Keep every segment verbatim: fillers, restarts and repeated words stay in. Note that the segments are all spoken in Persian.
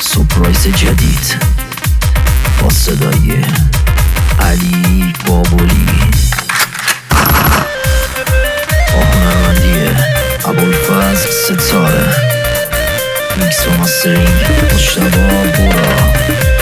سپرایز جدید با صدای علی بابولی با هنرمندی ابوالفضل ستاره، میکس و مسترینگ مجتبی بورا.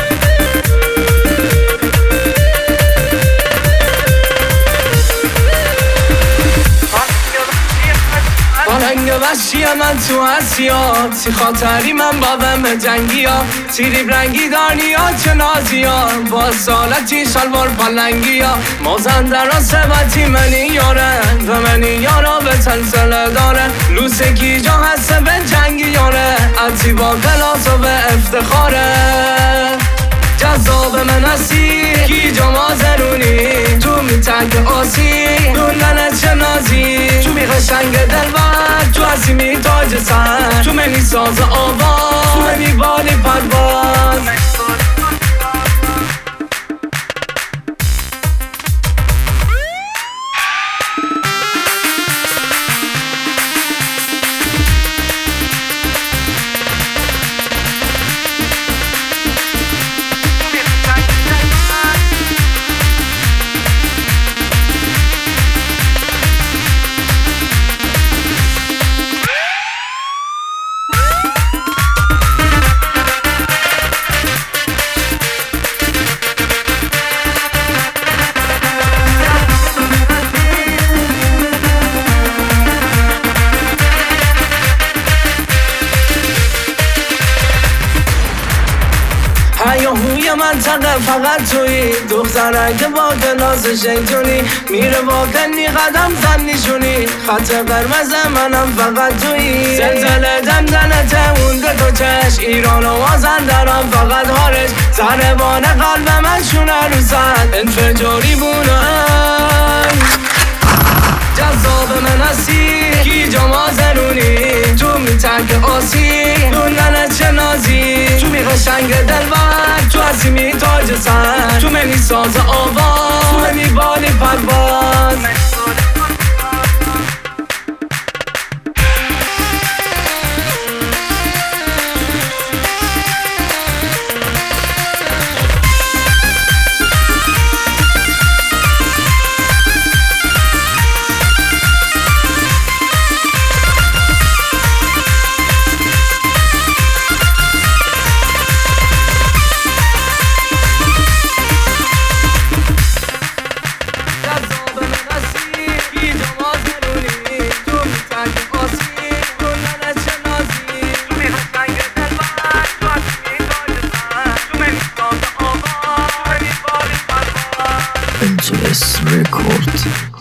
رنگ وحشی من تو اسیات سی خاطری من بابم جنگی ها تیریب رنگی دارنی ها چه نازی ها با سالتی شلوار پلنگی ها مازندر ها سبتی منی یارن و منی یارا به تلسله داره لوسکی جا هسته به جنگی یاره عطی با کلاس و به افتخاره جذاب من هستی کی جا مازرونی تو میتنگ آسی دوندن چه نازی تو می قشنگ دلبر تو هستی می تاج سر تو منی ساز آواز تو منی بالی پرواز هیاهوی منطقه فقط تویی دختره که با کلاس شیطونی میره با کنی قدم زن نشونی خط قرمز منم فقط تویی زلزله دندنت اون به تو چش ایران و مازندران فقط خارج ضربان قلب من شونه رو زد انفجاری بونم جذاب من هستی کی جا مازرونی تو میترک آسی دوندن چه نازی تو می قشنگ دلبر تو هستی می تاج سر تو منی ساز آواز تو منی بالی پرواز Venturas Record.